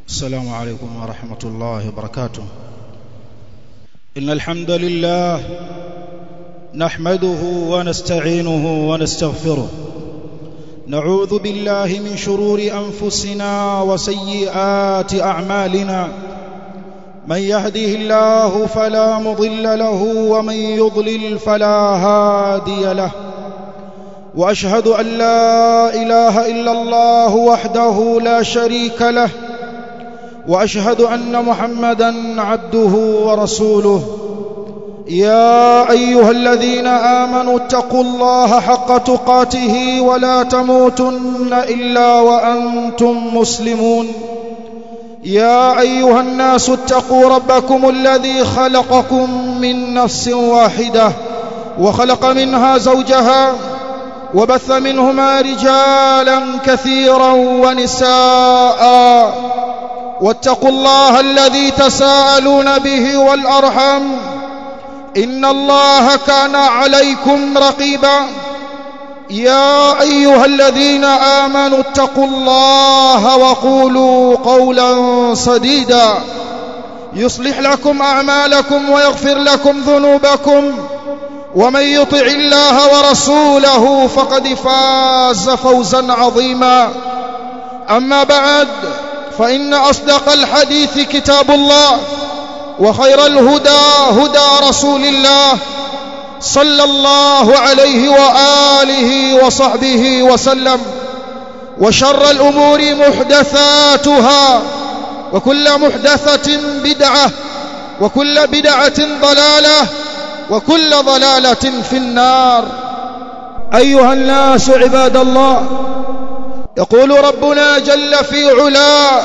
السلام عليكم ورحمة الله وبركاته. إن الحمد لله نحمده ونستعينه ونستغفره، نعوذ بالله من شرور أنفسنا وسيئات أعمالنا، من يهده الله فلا مضل له ومن يضلل فلا هادي له، وأشهد أن لا إله إلا الله وحده لا شريك له، وأشهد أن محمدًا عبده ورسوله. يا أيها الذين آمنوا اتقوا الله حق تقاته ولا تموتن إلا وأنتم مسلمون. يا أيها الناس اتقوا ربكم الذي خلقكم من نفس واحدة وخلق منها زوجها وبث منهما رجالا كثيرا ونساء، واتقوا الله الذي تساءلون به والأرحام، إن الله كان عليكم رقيبا. يا أيها الذين آمنوا اتقوا الله وقولوا قولا سديدا يصلح لكم أعمالكم ويغفر لكم ذنوبكم، ومن يطع الله ورسوله فقد فاز فوزا عظيما. أما بعد، فإن أصدق الحديث كتاب الله، وخير الهدى هدى رسول الله صلى الله عليه وآله وصحبه وسلم، وشر الأمور محدثاتها، وكل محدثة بدعة، وكل بدعة ضلالة، وكل ضلالة في النار. أيها الناس عباد الله، يقول ربنا جل في علاه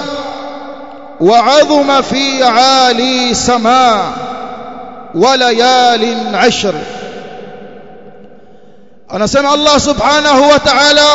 وعظم في عالي سماء وليال عشر. anasema Allah subhanahu wa ta'ala,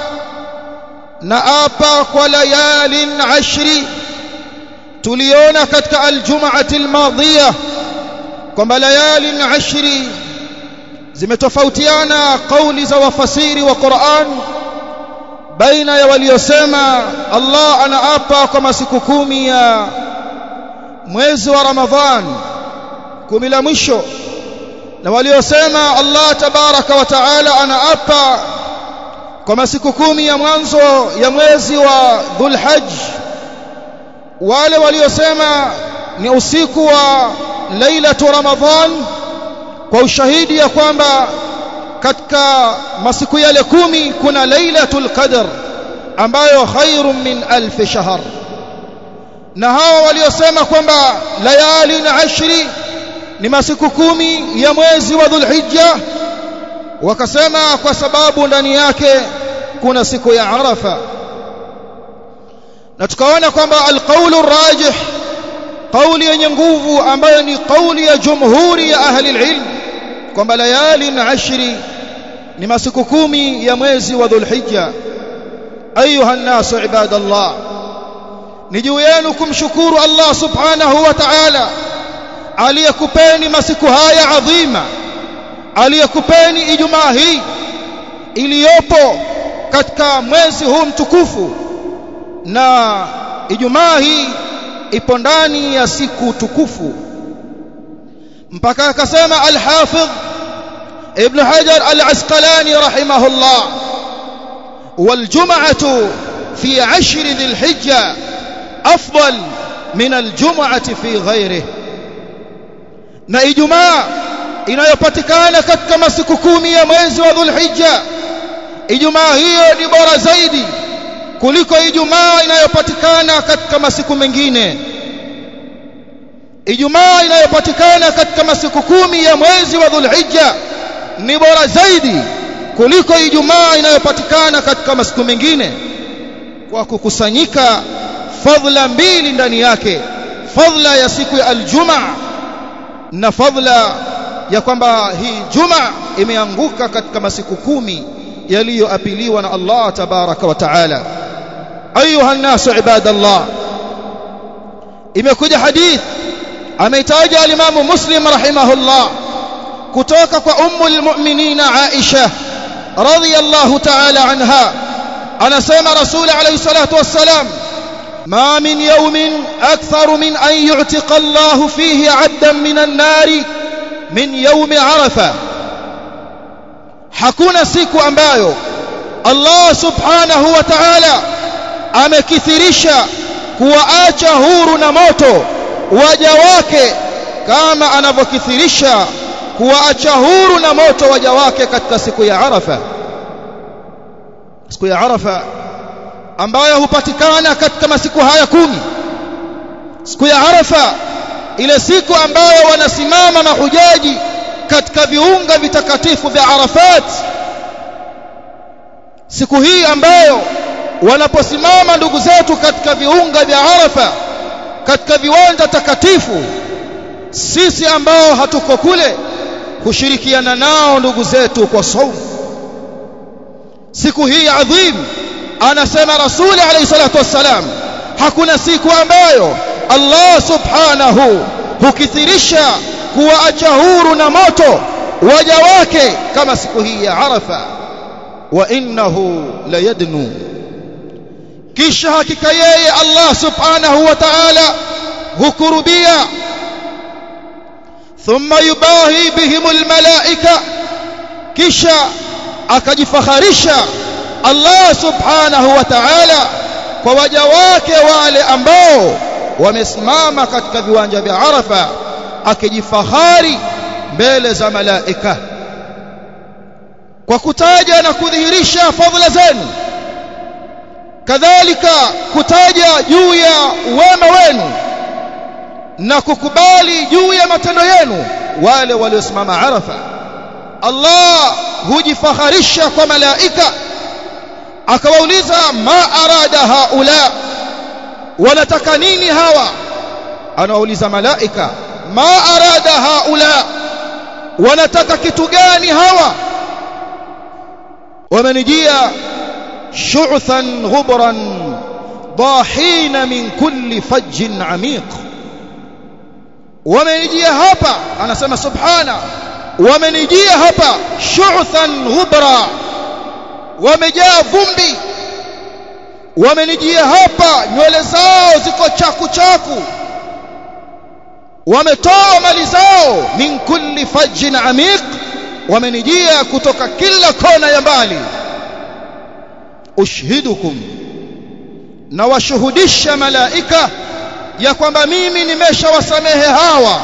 naapa kwa layalin ashri. Tuliona katika aljum'ati almadhiya kwamba layalin ashri zimetofautiana kauli za wafasiri wa Qur'an baina ya waliosema Allah anaapa kwa masiku 10 ya mwezi wa Ramadhan, 10 la mwisho, na waliosema Allah tabaraka wa taala anaapa kwa masiku 10 ya mwanzo ya mwezi wa Dhulhajj. Wale waliosema ni usiku wa Lailatu Ramadhan, kwa ushahidi ya kwamba katika masiku yale 10 kuna Lailatul Qadr ambayo khairun min alf shahr. Na hao waliosema kwamba layalin ashri ni masiku 10 ya mwezi wa Dhulhijja, wakasema kwa sababu ndani yake kuna siku ya Arafa. Na tukaona kwamba alqaulu rajih, kauli yenye nguvu ambayo ni kauli ya jumhuri ya ahli ilm, kwamba layalin ashri ni masiku 10 ya mwezi wa Dhulhijja. Ayuha an-nas ibadallah, ni juu yenu kumshukuru Allah subhanahu wa ta'ala aliyekupeni masiku haya adhima, aliyekupeni Ijumaa hii iliyopo katika mwezi huu mtukufu, na Ijumaa hii ipo ndani ya siku tukufu. Mpaka akasema al-Hafidh Ibn Hajar al-Asqalani rahimahullah, wal-jum'atu fi 'ashri dhil-hijja afdal min al-jum'ati fi ghayrihi. Na Ijumaa inayopatikana katika masiku 10 ya mwezi wa Dhulhijja, Ijumaa hiyo ni bora zaidi kuliko Ijumaa inayopatikana katika masiku mengine. Ijumaa inayopatikana katika masiku 10 ya mwezi wa Dhulhijja ni bora zaidi kuliko Ijumaa inayopatikana katika masiku mengine, kwa kukusanyika fadhila mbili ndani yake, fadhila ya siku ya aljumaa na fadhila ya kwamba hii Jumaa imeanguka katika masiku 10 yaliyoapiliwa na Allah tabaraka wa taala. Ayuha an-nas ibadallah, imekuja hadith ameitaja al-Imam Muslim rahimahullah kutoka kwa ummul mu'minin Aisha radhiyallahu ta'ala anha, anasema Rasul alayhi salatu wassalam, ما من يوم أكثر من أن يعتق الله فيه عبدا من النار من يوم عرفة. hakuna siku ambayo Allah subhanahu wa ta'ala amekithirisha kuwaacha huru na moto waja wake kama anavyokithirisha kuwaacha huru na moto waja wake katika siku ya Arafa. Siku ya Arafa ambayo hupatikana katika masiku haya 10. Siku ya Arafa, ile siku ambayo wanasimama mahujaji katika viunga vitakatifu vya Arafat. Siku hii ambayo wanaposimama ndugu zetu katika viunga vya Arafa, katika viwanja takatifu, sisi ambao hatuko kule kushirikiana nao ndugu zetu kwa saumu. Siku hii adhim, anasema Rasuli alayhi salatu wassalam, hakuna siku ambayo Allah subhanahu hukithirisha kuwaacha huru na moto waja wake kama siku hii ya Arafa. Wa innahu la yadnu, kisha hakika yeye Allah subhanahu wa ta'ala hukurubia. Thumma yubahi bihimul malaika, kisha akajifakharisha Allah subhanahu wa ta'ala kwa waja wake wale ambao wamesimama katika viwanja vya Arafa, akijifahari mbele za malaika kwa kutaja na kudhihirisha fadhila zenu, kadhalika kutaja juu ya wema wenu na kukubali juu ya matendo yenu wale waliosimama Arafa. Allah hujifakharisha kwa malaika, akawauliza ma arada haula, wanataka nini hawa? Anawauliza malaika, ma arada haula, wanataka kitu gani hawa? Wamenijia shu'than ghubran dahina min kulli fajjin amiq. Wamenijia hapa, anasema subhana, wamenijia hapa shu'than ghubra, wamejaa vumbi. Wamenijia hapa nywele zao ziko chaku chaku, wametoa mali zao min kulli fajjin amiq, wamenijia kutoka kila kona ya mbali. Ushhidukum, na washuhudisha malaika ya kwamba mimi nimeshawasamehe hawa.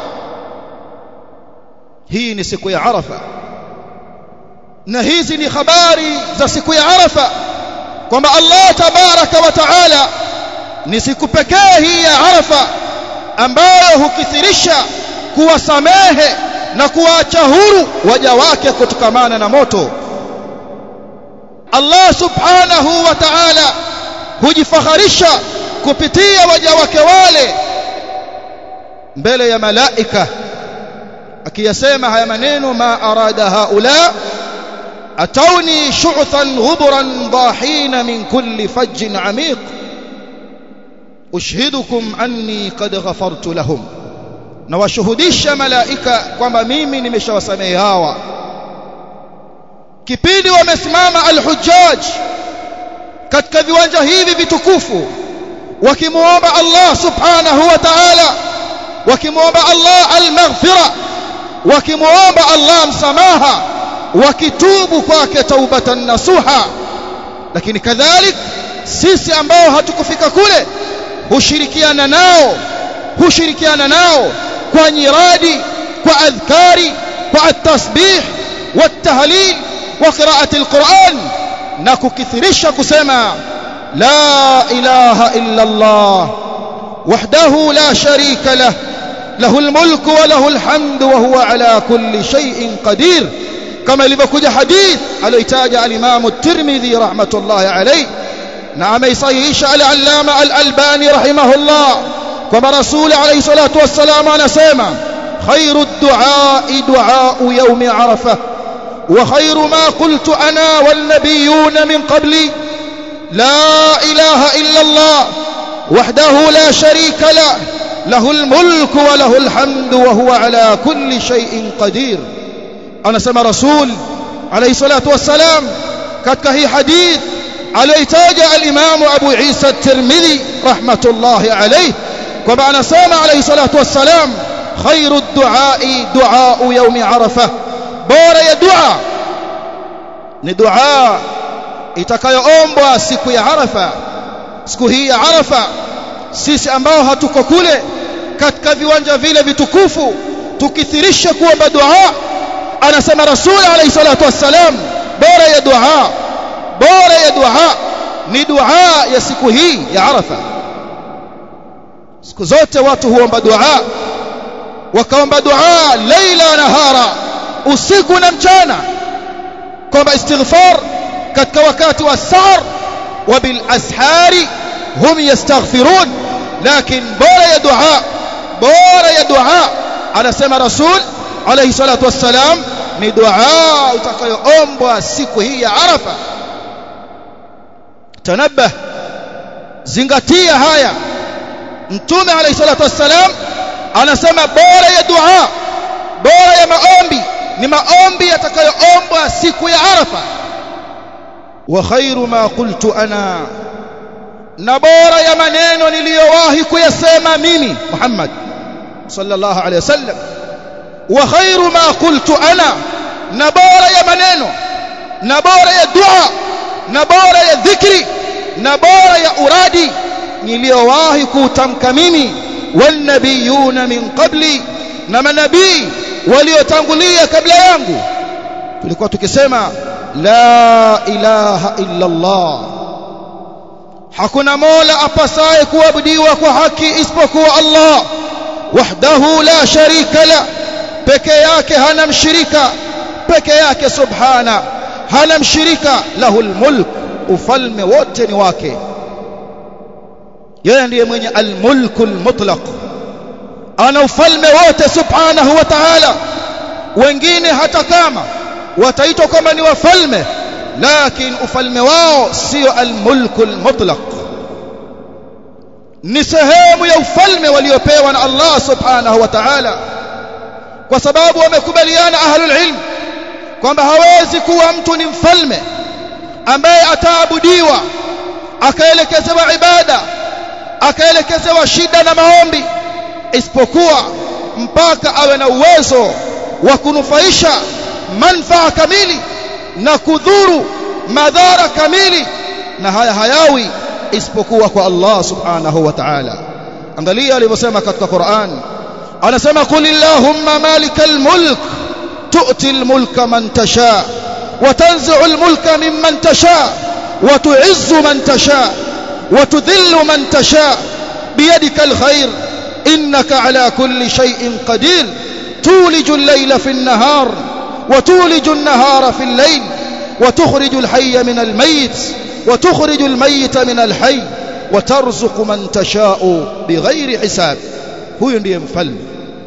Hii ni siku ya Arafa, na hizi ni habari za siku ya Arafa kwamba Allah tabaraka wa taala ni siku pekee hii ya Arafa ambayo hukithirisha kuwasamehe na kuwaacha huru waja wake kutokamana na moto. Allah subhanahu wa ta'ala hujifakharisha kupitia waja wake wale mbele ya malaika, akiyasema haya maneno, ma arada haula atawni shu'than ghubran dahina min kulli fajjin amiq ushhidukum anni qad ghafartu lahum, na washuhudisha malaika kwamba mimi nimeshawasamehe hawa. Kipindi wamesimama alhujjaj katika viwanja hivi vitukufu wakimuomba Allah subhanahu wa ta'ala, wakimuomba Allah almaghfira, wakimuomba Allah msamaha, wakitubu kwake taubatan nasuha. Lakini kadhalik sisi ambao hatukufika kule hushirikiana nao kwa nyiradi, kwa adhkari, kwa at-tasbih wa at-tahlil wa qira'ati al-Qur'an, na kukithirisha kusema la ilaha illa Allah wahdahu la sharika lah lahul mulku wa lahul hamdu wa huwa ala kulli shay'in qadir, kama ilivyokuja hadith aliyotaja al-Imam at-Tirmidhi rahmatullahi alayhi, na ameisahihisha al-Allama al-Albani rahimahullah kwamba Rasul alayhi salatu wassalam anasema khairu ad-du'a du'a'u yawm Arafah wa khairu ma qultu ana wan nabiyyun min qabli la ilaha illa Allah wahdahu la sharika lah lahul mulku wa lahul hamdu wa huwa ala kulli shay'in qadir. Anasema Rasul alayhi salatu wassalam katika hii hadith aliyoitaja al-Imam Abu Isa at-Tirmidhi rahmatullahi alayhi kwamba anasema alayhi salatu wassalam khairu ad-du'a'i du'a'u yawmi Arafah, bora ya dua ni dua itakayoombwa siku ya Arafa. Siku hii ya Arafa sisi ambao hatuko kule katika viwanja vile vitukufu tukithirisha kuomba dua. Anasema Rasul alayhi salatu wassalam bora ya dua ni dua ya siku hii ya Arafa. Siku zote watu huomba dua, wakaomba dua laila nahara, usiku na mchana, kwamba istighfar katika wakati wa sahar wa bil ashari hum yastaghfirun. Lakin bora ya dua anasema Rasul alayhi salatu wassalam ni dua utakayoombwa siku hii ya Arafa. Tanabah, zingatia haya. Mtume alayhi salatu wassalam anasema bora ya dua, bora ya maombi ni maombi yatakayoombwa siku ya Arafa. Wa khairu ma qultu ana, na bora ya maneno niliyowahi kuyasema mimi Muhammad sallallahu alayhi wasallam. Wa khairu ma qultu ana, na bora ya maneno na bora ya dua na bora ya dhikri na bora ya uradi niliyowahi kutamka mimi wal nabiyuna min qabli, na manabii waliotangulia kabla yangu. Tulikuwa tukisema la ilaha illa Allah, hakuna mola apasaye kuabudiwa kwa haki isipokuwa Allah, wahdahu la sharika la, peke yake hana mshirika, peke yake subhana hana mshirika, lahul mulk, ufalme wote ni wake. Yeye ndiye mwenye al-mulkul mutlaq, ana ufalme wote subhanahu wa ta'ala. Wengine hata kama wataitwa kama ni wafalme, lakini ufalme wao sio al-mulkul mutlaq, ni sehemu ya ufalme waliopewa na Allah subhanahu wa ta'ala, kwa sababu wamekubaliana ahlul ilm kwamba hawezi kuwa mtu ni mfalme ambaye ataabudiwa akaelekezewa ibada akaelekezewa shida na maombi, isipokuwa mpaka awe na uwezo wa kunufaisha manfaa kamili na kudhuru madhara kamili, na haya hayawi isipokuwa kwa Allah subhanahu wa ta'ala. Angalia alivyosema katika Qur'an, anasema qulillahumma malikal mulk tu'ti al-mulka man tasha wa tanzi'u al-mulka mimman tasha wa tu'izzu man tasha wa tudhillu man tasha biyadika al-khayr innaka ala kulli shay'in qadir tuliju al-layla fi an-nahar wa tuliju an-nahara fi al-layl wa tukhriju al-hayya min al-mayyit wa tukhriju al-mayyita min al-hayy wa tarzuqu man tasha'u bighayri hisab. Huyo ndiye mfalme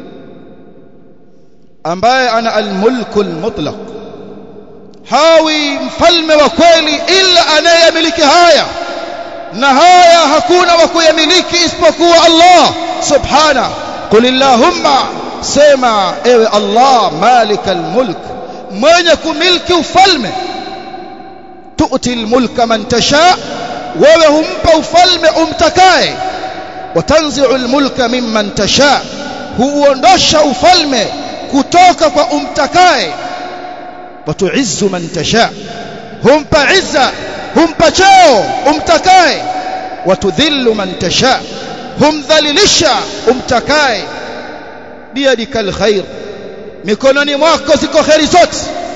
ambaye ana al-mulkul mutlaq. Hawi mfalme wa kweli ila anayemiliki haya, na haya hakuna wa kuyamiliki isipokuwa Allah subhanahu. Qulillahumma, sema ewe Allah, malikal mulk, mwenye kumiliki ufalme. Tu'ti al-mulka man tasha, wewe humpa ufalme umtakaye. Wa tanzi'u al-mulka mimman tasha, huondosha ufalme kutoka kwa umtakaye. Wa tu'izzu man tasha, humpa izza, humpa cheo umtakaye. Wa tudhillu man tasha, humdhalilisha umtakaye. Biyadikal khair, mikononi mwako ziko khairi zote.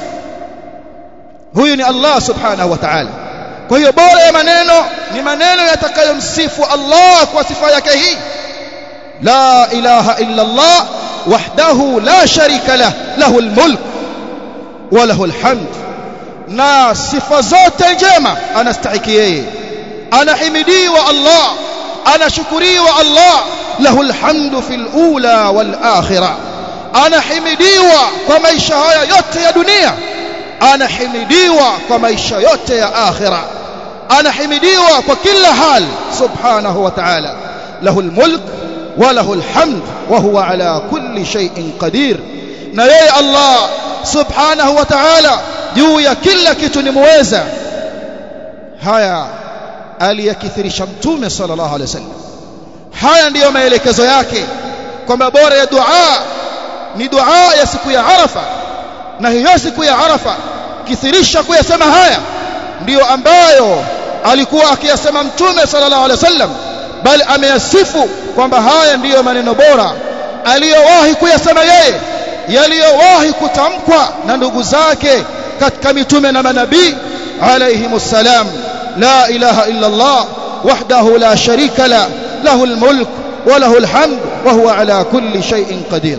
Huyu ni Allah subhanahu wa ta'ala. Kwa hiyo bora ya maneno ni maneno yatakayomsifu Allah kwa sifa yake hii, la ilaha illa Allah wahdahu la sharika lah, lahul mulk wa lahul hamd. Na sifa zote njema anastahiki yeye, anahimidiwa Allah, anashukuriwa Allah. Lahul hamdu fil ula wal akhirah, anahimidiwa kwa maisha haya yote ya dunia, anahimidiwa kwa maisha yote ya akhirah, anahimidiwa kwa kila hal subhanahu wa ta'ala. Lahul mulk wa lahul hamd wa huwa ala kulli shay'in qadir. Na yeye Allah subhanahu wa ta'ala juu ya kila kitu ni muweza, haya aliyakithirisha mtume sallallahu alaihi wasallam. Haya ndiyo maelekezo yake kwamba bora ya dua ni dua ya siku ya Arafa, na hiyo siku ya Arafa kithirisha kuyasema haya ndiyo ambayo alikuwa akiyasema mtume sallallahu alaihi wasallam, bali ameyasifu kwamba haya ndiyo maneno bora aliyowahi kuyasema yeye, yaliyowahi kutamkwa na ndugu zake katika mitume na manabii alayhimus salam. La ilaha illa Allah wahdahu la sharika la lahul mulk wa lahul hamd wa huwa ala kulli shay'in qadir.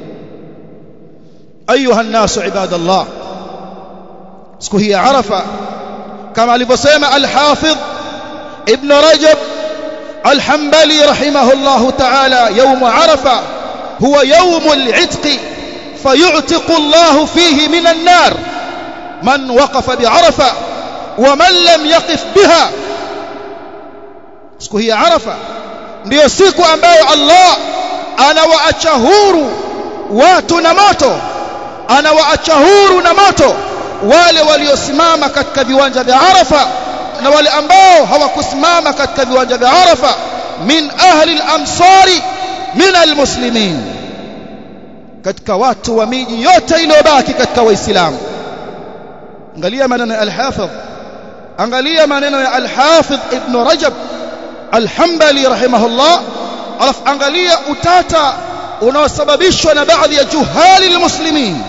Ayuha an-nasu ibadallah, siku hii ya Arafa kama alivyosema al-Hafidh Ibn Rajab al-Hanbali rahimahullahu ta'ala, yawm Arafa huwa yawm al-'itq fayu'tiqu Allah fihi min an-nar man waqafa bi Arafa wa man lam yaqif biha. Siku hii ya Arafa ndiyo siku ambayo Allah anawaacha huru watu na moto, anawaacha huru na moto wale waliosimama katika viwanja vya Arafa na wale ambao hawakusimama katika viwanja vya Arafa, min ahli al-amsari min al-muslimin, katika watu wa miji yote iliyobaki katika waislamu. Angalia maneno ya al-Hafidh, angalia maneno ya al-Hafidh Ibn Rajab al-Hanbali rahimahullah, alafu angalia utata unaosababishwa na baadhi ya juhali al-muslimin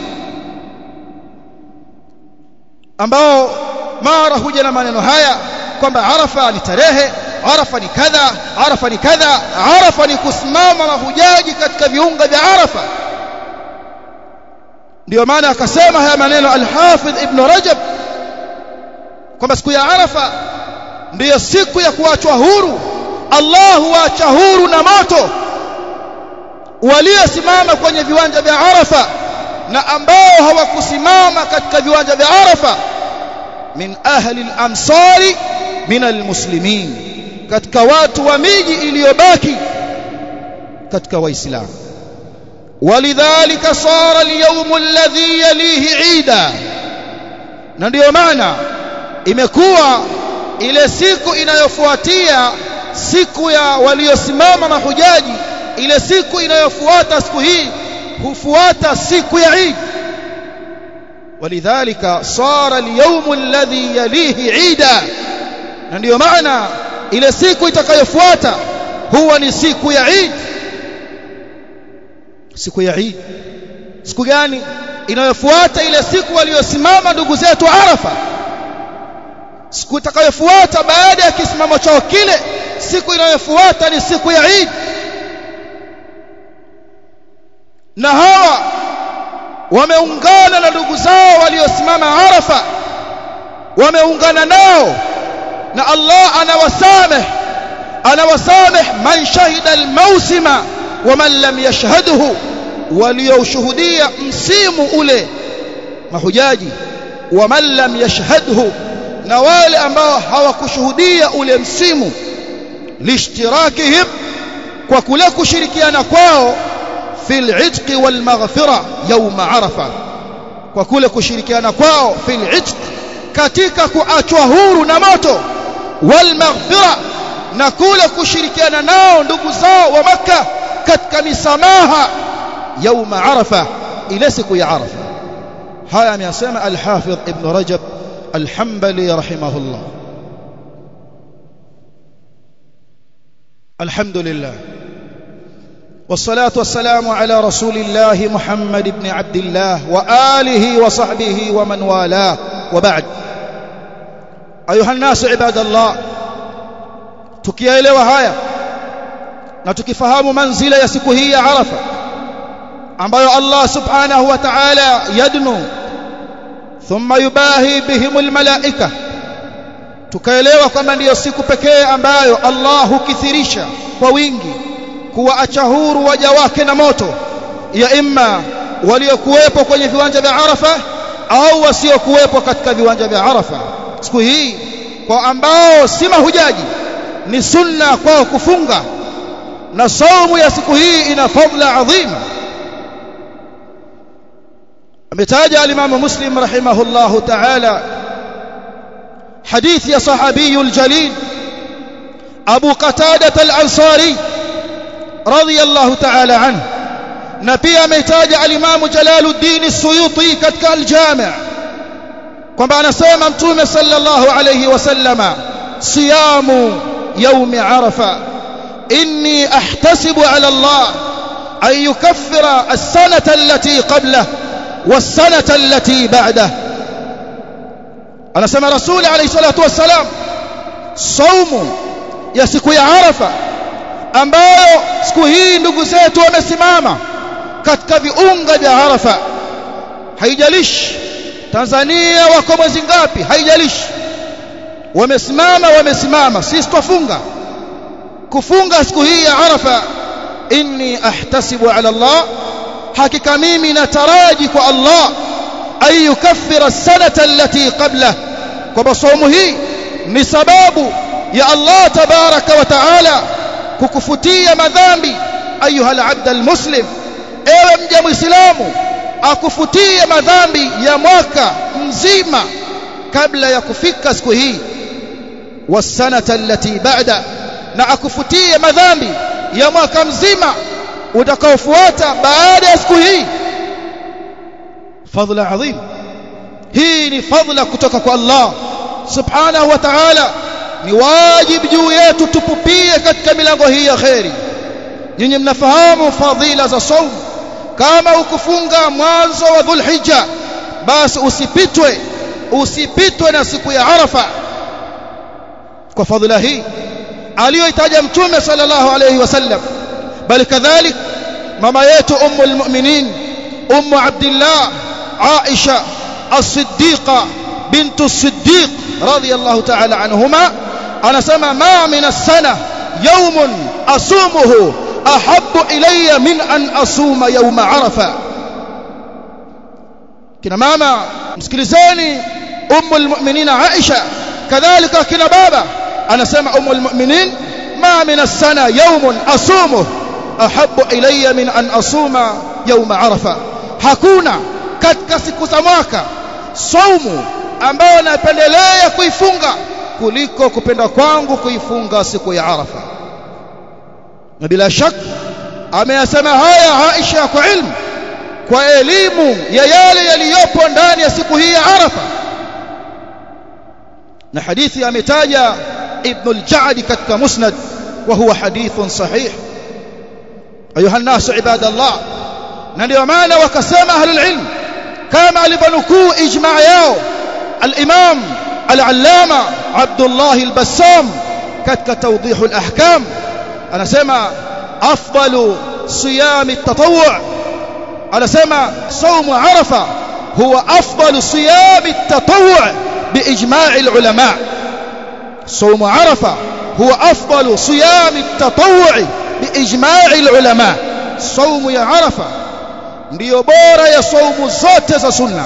ambao mara huja na maneno haya kwamba Arafa ni tarehe, Arafa ni kadha, Arafa ni kadha, Arafa ni kusimama mahujaji katika viunga vya Arafa. Ndio maana akasema haya maneno al-Hafidh Ibn Rajab kwamba siku ya Arafa ndiyo siku ya kuachwa huru. Allah huacha huru na moto waliosimama kwenye viwanja vya Arafa na ambao hawakusimama katika viwanja vya Arafa, min ahli al-amsari min al-muslimin, katika watu wa miji iliyobaki katika waislamu. Walidhalika sara al-yawm alladhi yalihi 'ida, na ndio maana imekuwa ile siku inayofuatia siku ya waliosimama mahujaji, ile siku inayofuata siku hii hufuata siku ya Eid. Walidhalika sara al-yawm alladhi yalihi 'ida, na ndio maana ile siku itakayofuata huwa ni siku ya Eid. Siku ya Eid, siku gani inayofuata ile siku waliosimama ndugu zetu Arafa? Siku itakayofuata baada ya kisimamo chao kile, siku inayofuata ni siku ya Eid. Na hawa wameungana na ndugu zao waliosimama Arafa, wameungana nao, na Allah anawasameh man shahida al-mawsima wa man lam yashhadhu, walioshuhudia msimu ule mahujaji, wa man lam yashhadhu, na wale ambao hawakushuhudia ule msimu, lishtirakihim, kwa kule kushirikiana kwao, fil itqi wal maghfira yawm Arafa, kwa kule kushirikiana kwao fil itq, katika kuachwa huru na moto, wal maghfira, na kule kushirikiana nao ndugu zao wa Makkah katika misamaha yawm Arafa, ile siku ya Arafa. Haya ameyasema al-Hafidh Ibn Rajab al-Hanbali rahimahullah. Alhamdulillah والصلاة والسلام على رسول الله محمد بن عبد الله وآله وصحبه ومن والاه، وبعد. أيها الناس عباد الله، tukielewa haya na tukifahamu manzila ya siku hii ya Arafa ambayo Allah subhanahu wa ta'ala yadnu thumma yubahi bihimul malaika, tukaelewa kwamba ndiyo siku pekee ambayo Allah hukithirisha kwa wingi kuwaacha huru waja wake na moto, ya imma waliokuwepo kwenye viwanja vya Arafa au wasiokuwepo katika viwanja vya Arafa. Siku hii kwa ambao si mahujaji ni sunna kwao kufunga, na saumu ya siku hii ina fadhila adhima. Ametaja al-Imam Muslim rahimahullahu ta'ala حديث يا صحابي الجليل أبو قتادة الأنصاري رضي الله تعالى عنه نبي ميتاج الإمام جلال الدين السيوطي كتك الجامع كما نسمع متوم صلى الله عليه وسلم صيام يوم عرفة إني أحتسب على الله أن يكفر السنة التي قبله والسنة التي بعده. أنا سمع رسول عليه الصلاة والسلام صوم ya siku ya Arafa ambayo siku hii ndugu zetu wamesimama katika viunga vya Arafa. Haijalishi Tanzania wako mwezi ngapi, haijalishi, wamesimama, sisi tufunga kufunga siku hii ya Arafa. Inni ahtasibu ala Allah, hakika mimi nataraji kwa Allah ay yukaffira as-sanata allati qabla, kwa saumu hii ni sababu ya Allah tabaraka wa taala kukufutia madhambi. Ayuha al-abd al-muslim, ewe mja muislamu, akufutie madhambi ya mwaka mzima kabla ya kufika siku hii, was-sanata allati ba'da, na akufutie madhambi ya mwaka mzima utakaofuata baada ya siku hii. Fadhila adhim, hii ni fadhila kutoka kwa Allah subhanahu wa ta'ala. Ni wajibu juu yetu tupupie katika milango hii ya khairi. Nyinyi mnafahamu fadhila za saumu. Kama ukufunga mwanzo wa Dhulhijja, basi usipitwe na siku ya Arafa kwa fadhila hii aliyoitaja Mtume sallallahu alayhi wasallam. Bali kadhalik mama yetu ummul mu'minin ummu Abdullah Aisha as-Siddiqa bintu as-Siddiq radiyallahu ta'ala anhuma anasema ma min as-sana yawmun asumuhu ahabbu ilayya min an asuma yawm Arafa. Kina mama msikilizeni ummul mu'minin Aisha, kadhalika kina baba anasema ummul mu'minin ma min as-sana yawmun asumuhu ahabbu ilayya min an asuma yawm Arafa. Hakuna katika siku za mwaka saumu ambayo napendelea kuifunga kuliko kupenda kwangu kuifunga siku ya Arafa. Na bila shaka ameyasema haya Aisha kwa ilmu, kwa elimu ya yale yaliyopo ndani ya siku hii ya Arafa. Na hadithi ametaja Ibn al-Ja'd katika Musnad wa huwa hadithun sahih. Ayuha an-nasu ibadallah, na ndio maana wakasema ahlul ilm kama alibanukuu ijma' yao al-Imam al-Allama Abdullah al-Bassam katika Tawdih al-Ahkam, anasema afdalu siyam at-tatawwu', anasema saumu Arafa huwa afdalu siyam at-tatawwu' biijma' al-ulama. saumu Arafa huwa afdalu siyam at-tatawwu' biijma' al-ulama. saumu ya Arafa ndiyo bora ya saumu zote za sunna,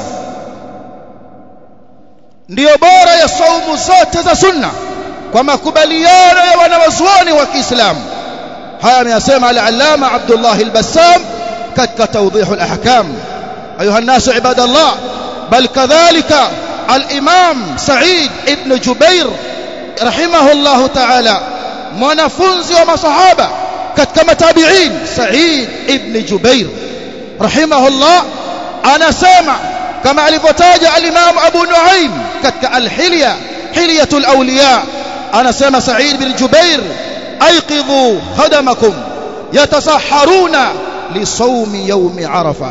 ndiyo bora ya saumu zote za sunna kwa makubaliano ya wanawazuoni wa Kiislamu. haya ameyasema al-Allama Abdullah al-Bassam katika Tawdih al-Ahkam. ayuha an-nasu ibadallah, bal kadhalika al-Imam Sa'id ibn Jubair rahimahullah ta'ala, mwanafunzi wa masahaba katika matabi'in, Sa'id ibn Jubair rahimahullah anasema kama alivyotaja al-Imam Abu Nuaym katika al-Hilya, Hilyatul Awliya, anasema Sa'id bin Jubair ayqidhu khadamakum yatasahharuna li sawmi yawmi Arafa,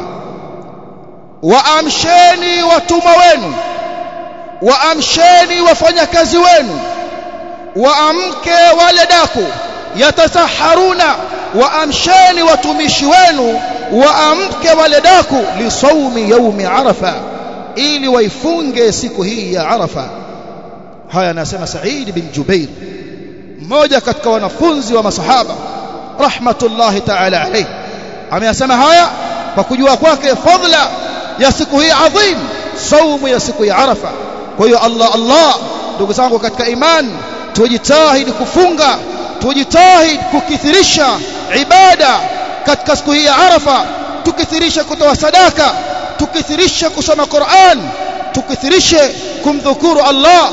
waamsheni watumwa wenu, waamsheni wafanyakazi wenu, waamke wale daku, yatasahharuna, waamsheni watumishi wenu waamke wale daku li sawmi yawmi Arafa, ili waifunge siku hii ya Arafa. haya anasema Sa'id bin Jubair, mmoja katika wanafunzi wa masahaba rahmatullahi ta'ala alayhi. ameyasema haya kwa kujua kwake fadhila ya siku hii adhim, saumu ya siku ya Arafa. kwa hiyo Allah, ndugu zangu katika imani, tujitahidi kufunga, tujitahidi kukithirisha ibada katika siku hii ya Arafa, tukithirisha kutoa sadaka, tukithirisha kusoma Qur'an, tukithirishe kumdhukuru Allah,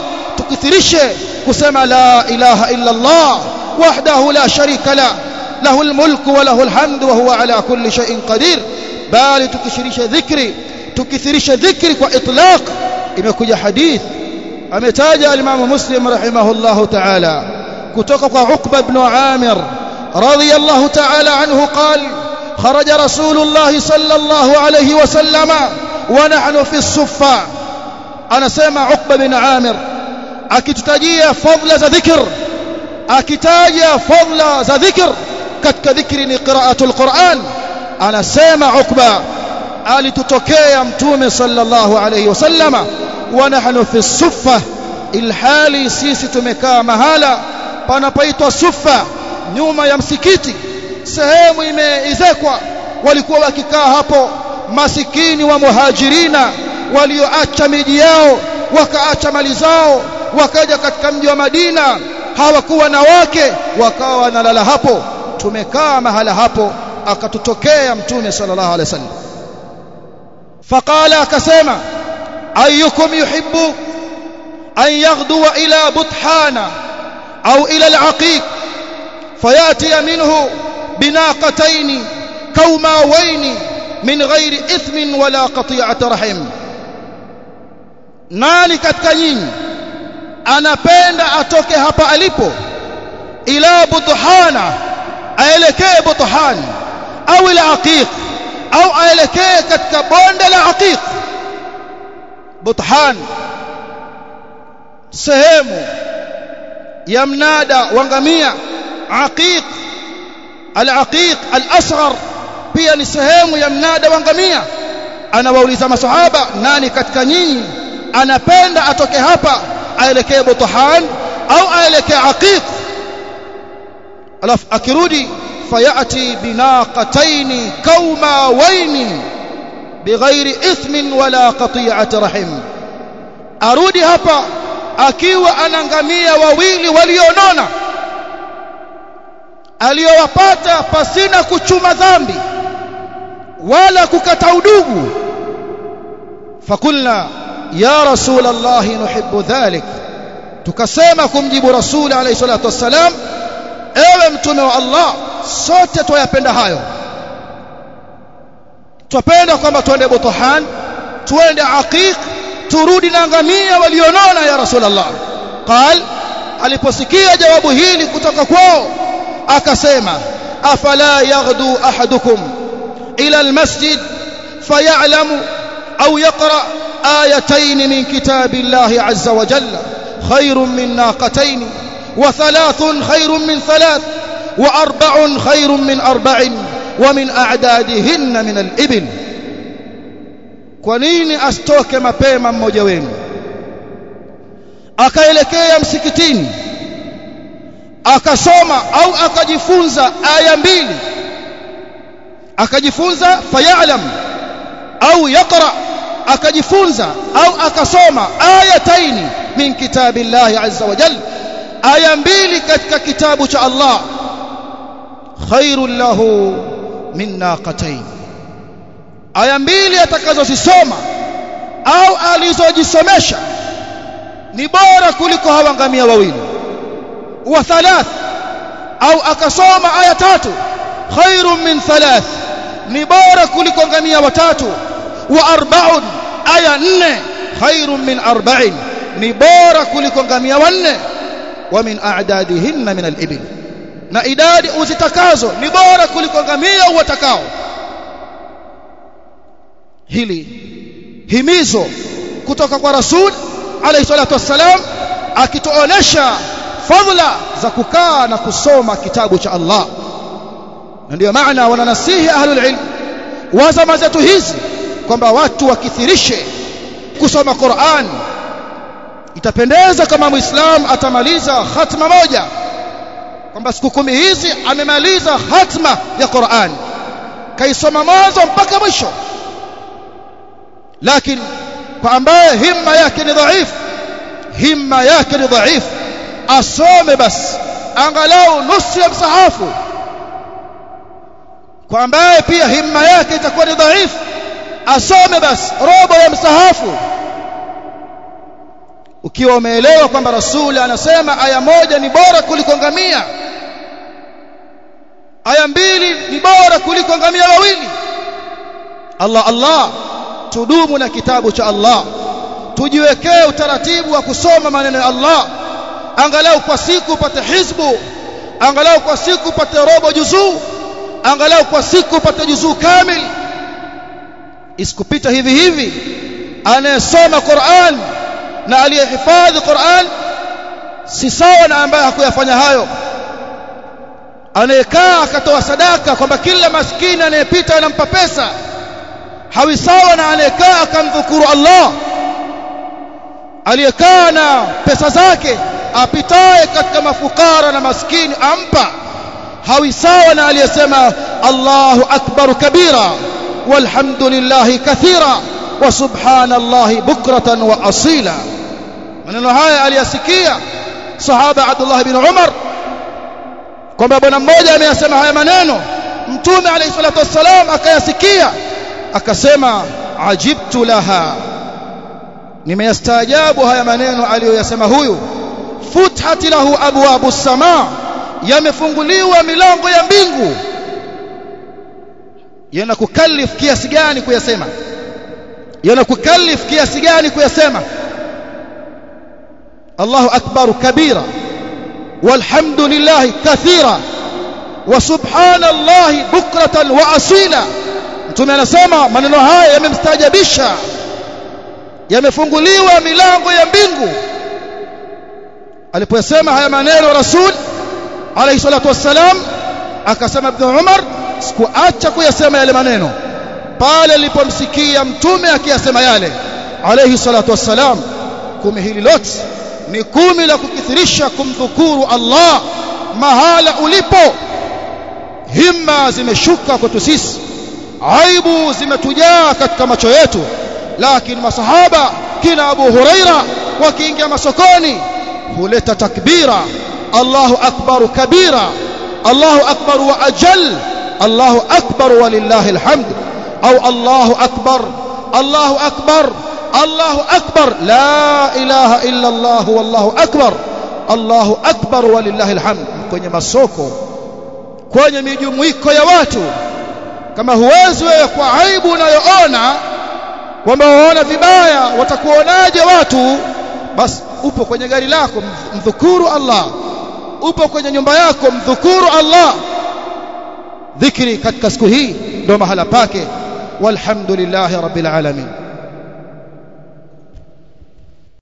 tukithirishe kusema la ilaha illa Allah wahdahu la sharika la lahul mulku wa lahul hamdu wa huwa ala kulli shay'in qadir, bali tukithirishe dhikri kwa itlaq. Imekuja hadith ametaja al-Imam Muslim rahimahullahu ta'ala kutoka kwa Uqba ibn Amir radiyallahu ta'ala anhu qala kharaja Rasulullah sallallahu alayhi wa sallama wa nahnu fi as-suffa. Anasema Uqba ibn Amir akitutajia fadla za dhikr, akitaja fadla za dhikr, katika dhikri ni qira'atul Qur'an. Anasema Uqba alitutokea mtume sallallahu alayhi wasallama wa nahnu fi suffa, ilhali sisi tumekaa mahala panapoitwa suffa, nyuma ya msikiti, sehemu imeezekwa. Walikuwa wakikaa hapo masikini wa muhajirina walioacha miji yao wakaacha mali zao wakaja katika mji wa Madina, hawakuwa na wake, wakawa wanalala hapo. Tumekaa mahala hapo, akatutokea mtume sallallahu alaihi wasallam. Faqala, akasema ayyukum yuhibbu an yaghduwa ila buthana au ila al-aqiq fayati minhu binaqatayn kawmawayn min ghairi ithmin wala qati'ati rahim. Nani katika nyinyi anapenda atoke hapa alipo ila buthana, aelekee Buthan au ila aqiq, au aelekee katika bonde la Aqiq. Buthan sehemu ya mnada wa ngamia, Aqiq al-Aqiq al-Asghar pia ni sehemu ya mnada wa ngamia. Anawauliza masahaba, nani katika nyinyi anapenda atoke hapa aelekee Buthan au aelekee Aqiq? Alafu akirudi fayati binaqatayn kawmawayn bighairi ithmin wala qati'ati rahim. Arudi hapa akiwa anangamia wawili walionona, aliyowapata pasina kuchuma dhambi wala kukata udugu. Fakulna ya rasul Allah nuhibbu dhalik, tukasema kumjibu rasul alayhi salatu wassalam, ewe mtume wa Allah, sote tuyapenda hayo. Tupenda kwamba tuende Buthan, tuende Aqiq, turudi na ngamia walionona ya Rasulullah. Qal, aliposikia jawabu hili kutoka kwao akasema, afala yaghdu ahadukum ila almasjid fayalamu au yaqra ayatayn min kitabillahi azza wa jalla khayrun min naqatayn wa thalathun khayrun min thalath wa arba'un khayrun min arba'in wa min a'dadihinna min al-ibil. Kwa nini asitoke mapema mmoja wenu akaelekea msikitini akasoma au akajifunza aya mbili, akajifunza fayalam, au yaqra akajifunza au akasoma ayataini min kitabillahi azza wa jalla, aya mbili katika kitabu cha Allah, khairul lahu min naqatayn. Aya mbili atakazozisoma au alizojisomesha ni bora kuliko hawa ngamia wawili. Wa thalath, au akasoma aya tatu, khairun min thalath, ni bora kuliko ngamia watatu. Wa arba'un, aya nne, khairun min arba'in, ni bora kuliko ngamia wanne. Wa min a'dadihinna min al-ibil, na idadi uzitakazo ni bora kuliko ngamia watakao. Hili himizo kutoka kwa Rasul alayhi salatu wassalam, akituonesha fadhila za kukaa na kusoma kitabu cha Allah. Na ndio maana wananasihi ahlul ilm wa zama zetu hizi kwamba watu wakithirishe kusoma Qur'an. Itapendeza kama Muislam atamaliza khatma moja, kwamba siku 10 hizi amemaliza khatma ya Qur'an, kaisoma mwanzo mpaka mwisho. Lakini kwa ambaye himma yake ni dhaifu, asome basi angalau nusu ya msahafu. Kwa ambaye pia himma yake itakuwa ni dhaifu, asome basi robo ya msahafu. ukiwa umeelewa kwamba Rasuli anasema aya moja ni bora kuliko ngamia, aya mbili ni bora kuliko ngamia wawili. Allah, tudumu na kitabu cha Allah, tujiwekee utaratibu wa kusoma maneno ya Allah, angalau kwa siku upate hizbu, angalau kwa siku upate robo juzuu, angalau kwa siku upate juzuu kamili. Isikupita hivi hivi. Anayesoma Qur'an na aliyehifadhi Qur'an si sawa na ambaye hakuyafanya hayo. Anayekaa akatoa sadaka kwamba kila maskini anayepita anampa pesa, hawi sawa na anayekaa akamdhukuru Allah. Aliyekaa na pesa zake apitaye katika mafukara na maskini ampa, hawi sawa na aliyesema Allahu akbar kabira walhamdulillahi kathira wa subhanallahi bukratan wa asila. Maneno haya aliyasikia sahaba Abdullah ibn Umar kwamba bwana mmoja ameyasema haya maneno, Mtume alayhi salatu wassalam akayasikia, akasema ajibtu laha, nimeyastaajabu haya maneno aliyoyasema huyu. Futhati lahu abwabu samaa, yamefunguliwa milango ya mbingu. Yanakukallif kiasi gani kuyasema? Yanakukallif kiasi gani kuyasema? Allahu akbar kabira walhamdulillahi kathira wa subhanallahi bukratan wa asila. Mtume anasema maneno haya yamemstaajabisha, yamefunguliwa milango ya mbingu. Alipoyasema haya maneno Rasul alayhi salatu wassalam, akasema Ibn Umar, sikuacha kuyasema yale maneno pale nilipomsikia Mtume akiyasema yale alayhi salatu wassalam. Kumi hili lote ni kumi la kukithirisha kumdhukuru Allah mahala ulipo. Himma zimeshuka kwetu sisi, aibu zimetujaa katika macho yetu, lakini masahaba kina Abu Huraira wakiingia masokoni huleta takbira, Allahu akbar kabira, Allahu akbar wa ajal, Allahu akbar walillahi alhamd, au Allahu akbar, Allahu akbar, Allahu akbar, la ilaha illa Allah wallahu akbar, Allahu akbar walillahi alhamd. Kwenye masoko, kwenye mijumuiko ya watu, kama huwezi wewe kwa aibu unayoona kwamba waona vibaya watakuonaje watu, basi upo kwenye gari lako mdhukuru Allah, upo kwenye nyumba yako mdhukuru Allah. Dhikri katika siku hii ndio mahala pake. Walhamdulillahi rabbil alamin.